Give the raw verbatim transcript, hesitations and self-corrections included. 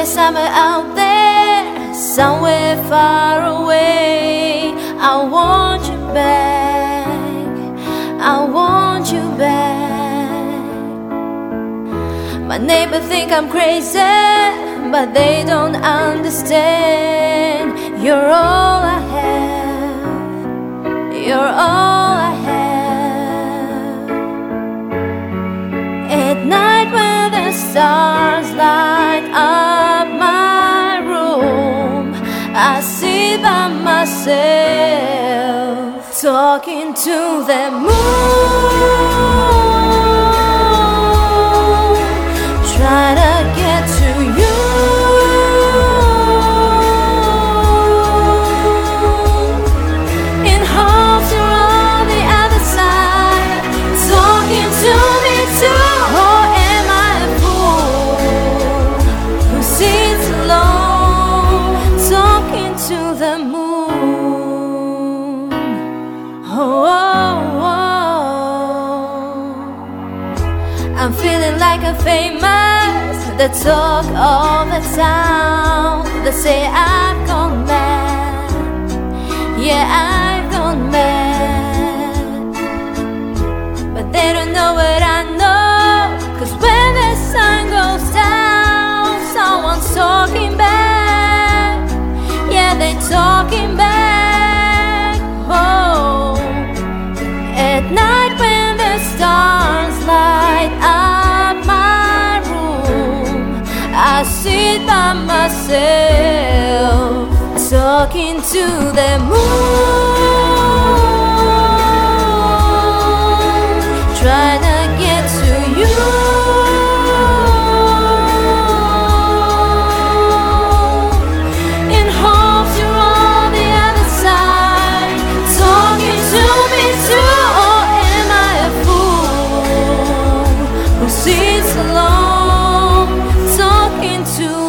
somewhere out there, somewhere far away. I want you back, I want you back. My neighbor think I'm crazy, but they don't understand. You're all I have, you're all I have. At night when the stars light up my room, I sit by myself, talking to the moon, trying to get to you. In hopes you're on the other side, talking to me too. Or am I a fool who sits alone, talking to the moon? Oh, oh, oh. I'm feeling like a famous, the talk of the town. They say I've gone mad, yeah, I've gone mad. But they don't know what I know, 'cause when the sun goes down, someone's talking back, yeah, they're talking back. Oh, at night when the stars light up my room, I sit by myself, talking to the moon, trying to get to you. In hopes you're on the other side, talking to me too. Or am I a fool who sits alone, talking to